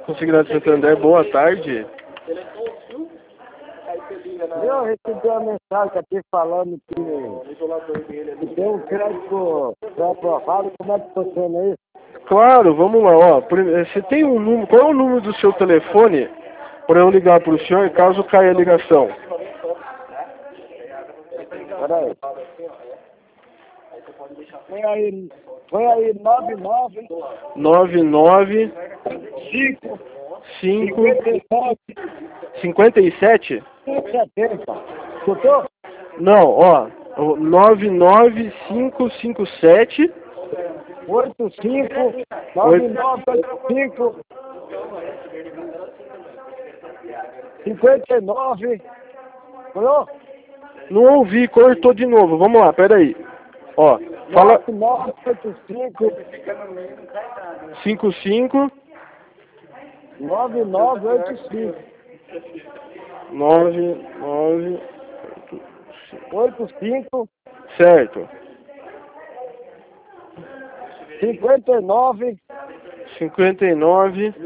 Consignado Santander, boa tarde. Eu recebi uma mensagem aqui falando que tem um crédito pré-aprovado. Como é que funciona isso? Claro, vamos lá, ó. Você tem um número, qual é o número do seu telefone para eu ligar para o senhor caso caia a ligação? Peraí. Foi aí 99 5 57? 70. Escutou? Não, ó. 99557 85 9985 59. Falou? Não ouvi, cortou de novo. Vamos lá, peraí. Ó, fala 9985 55 9985 99 85 certo. 59 59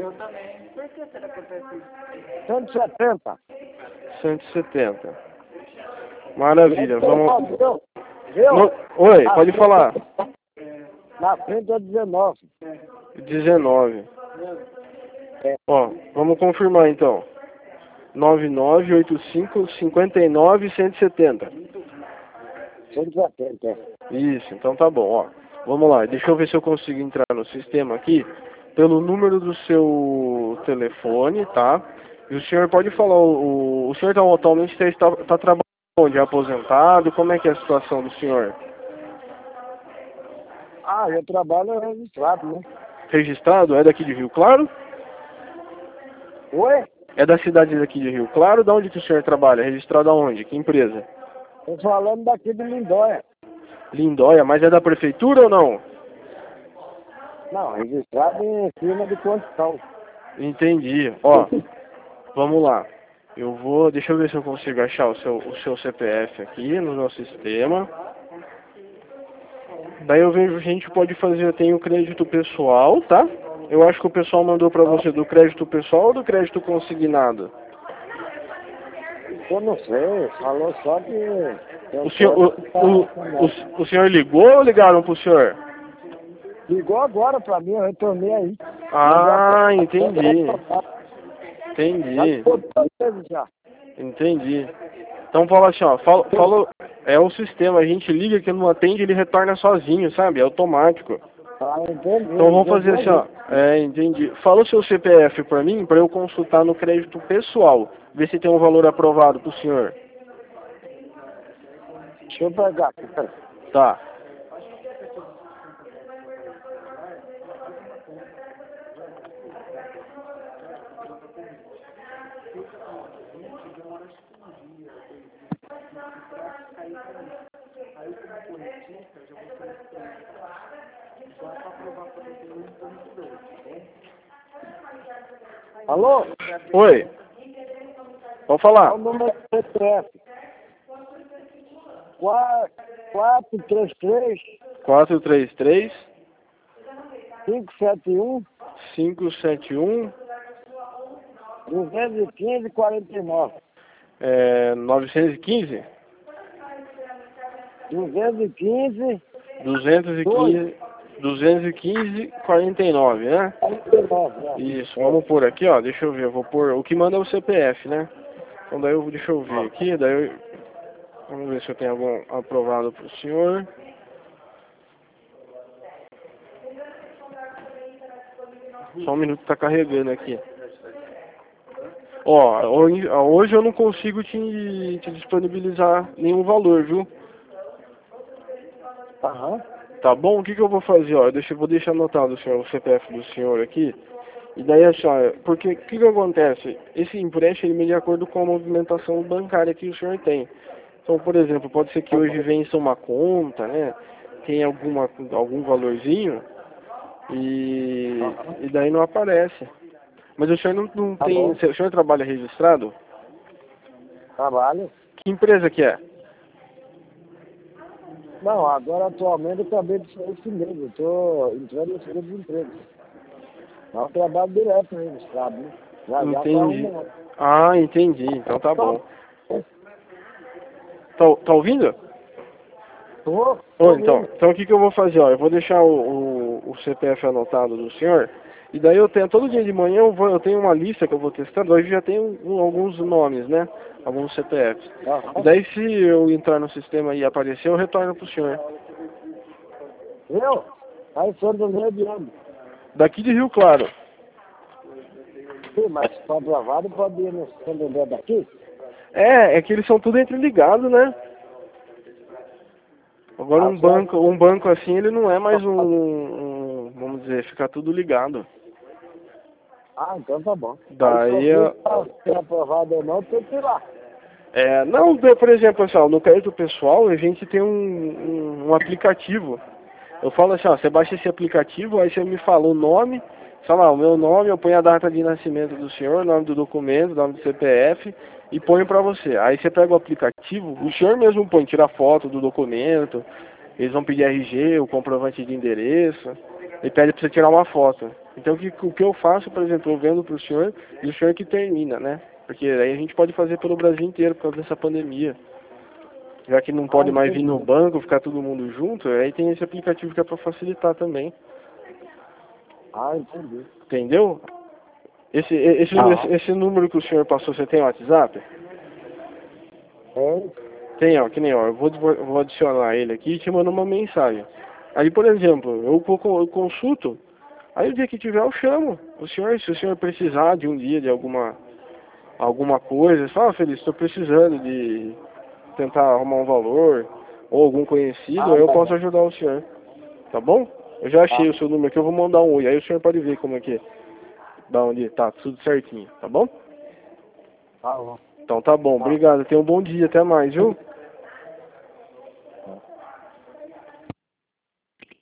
170. 170. Maravilha, vamos. Viu? Oi, pode falar. Na frente é 19. 19. Ó, vamos confirmar então. 9985 59 170. 170. Isso, então tá bom, ó. Vamos lá, deixa eu ver se eu consigo entrar no sistema aqui pelo número do seu telefone, tá? E o senhor pode falar, o senhor atualmente tá trabalhando onde? É aposentado? Como é que é a situação do senhor? Eu trabalho registrado, né? Registrado? É daqui de Rio Claro? Oi? É da cidade daqui de Rio Claro? Da onde que o senhor trabalha? Registrado aonde? Que empresa? Tô falando daqui de Lindóia. Lindóia, mas é da prefeitura ou não? Não, registrado em firma de construção. Entendi. Ó, vamos lá. Deixa eu ver se eu consigo achar o seu CPF aqui no nosso sistema. Daí eu vejo, a gente pode fazer, eu tenho crédito pessoal, tá? Eu acho que o pessoal mandou pra você do crédito pessoal ou do crédito consignado? Eu não sei, falou só que... O senhor ligou ou ligaram pro senhor? Ligou agora pra mim, eu retornei aí. Ah, entendi. Entendi. Já. Entendi. Então fala assim, ó, é o sistema, a gente liga que não atende, ele retorna sozinho, sabe? É automático. Entendi. Então vamos fazer assim, ó. Entendi. Fala o seu CPF pra mim, pra eu consultar no crédito pessoal, ver se tem um valor aprovado pro senhor. Deixa eu pegar aqui, peraí. Tá. Alô? Oi. Pode falar. É o número do CPF. 433 433 571 571 215 49. 915 215 215 49, né? 49, né? Isso, vamos pôr aqui, ó, deixa eu ver, eu vou pôr, o que manda é o CPF, né? Então daí deixa eu ver aqui, vamos ver se eu tenho algum aprovado pro senhor. Só um minuto, tá carregando aqui. Ó, hoje eu não consigo te disponibilizar nenhum valor, viu? Aham. Tá bom? O que eu vou fazer, ó? Vou deixar anotado o CPF do senhor aqui. E daí assim, ó, porque o que acontece? Esse empréstimo ele é de acordo com a movimentação bancária que o senhor tem. Então, por exemplo, pode ser que hoje vença uma conta, né? Tem algum valorzinho e daí não aparece. Mas o senhor não Tá tem. bom. O senhor trabalha registrado? Trabalho? Que empresa que é? Não, agora atualmente eu acabei de sair esse mês. Eu tô entrando no seguro-desemprego. É um trabalho direto aí no estado, né? Já tá Entendi. arrumando. Ah, entendi. Então tá bom. Tá ouvindo? Tô Então, ouvindo. o que que eu vou fazer? Ó, eu vou deixar o CPF anotado do senhor, e daí eu tenho, todo dia de manhã eu tenho uma lista que eu vou testando, hoje já tem alguns nomes, né? Alguns CPFs. E Aham. daí se eu entrar no sistema e aparecer, eu retorno pro senhor. Viu? Aí sou do Rio de Janeiro. Daqui de Rio Claro. Sim, mas comprovado pode ir no CND daqui? É que eles são tudo interligados, né? Agora Ah, um banco assim, ele não é mais vamos dizer, ficar tudo ligado. então tá bom. Aí se eu Daí, ver se é aprovado ou não, tem que ir lá. não, por exemplo, pessoal, no crédito pessoal a gente tem um aplicativo. Eu falo assim, ó, você baixa esse aplicativo, aí você me fala o nome, sei lá, o meu nome, eu ponho a data de nascimento do senhor, o nome do documento, o nome do CPF e ponho pra você. Aí você pega o aplicativo, o senhor mesmo põe, tira foto do documento, eles vão pedir RG, o comprovante de endereço, e pede pra você tirar uma foto. Então o que eu faço, por exemplo, eu vendo pro senhor e o senhor que termina, né? Porque aí a gente pode fazer pelo Brasil inteiro por causa dessa pandemia. Já que não pode mais vir no Entendi. banco, ficar todo mundo junto, aí tem esse aplicativo que é para facilitar também. Entendi. Entendeu? Esse número que o senhor passou, você tem WhatsApp? Tem. Tem, ó, que nem, ó, vou adicionar ele aqui e te mando uma mensagem. Aí, por exemplo, eu consulto, aí o dia que tiver eu chamo o senhor, se o senhor precisar de um dia de alguma coisa, você fala, Feliz, estou precisando de tentar arrumar um valor, ou algum conhecido, aí eu Tá posso bom. ajudar o senhor. Tá bom? Eu já achei Tá. o seu número aqui, eu vou mandar um oi. Aí o senhor pode ver como é que, da onde tá, tudo certinho, tá bom? Tá bom. Então tá bom, Tá. obrigado. Tenha um bom dia, até mais, viu?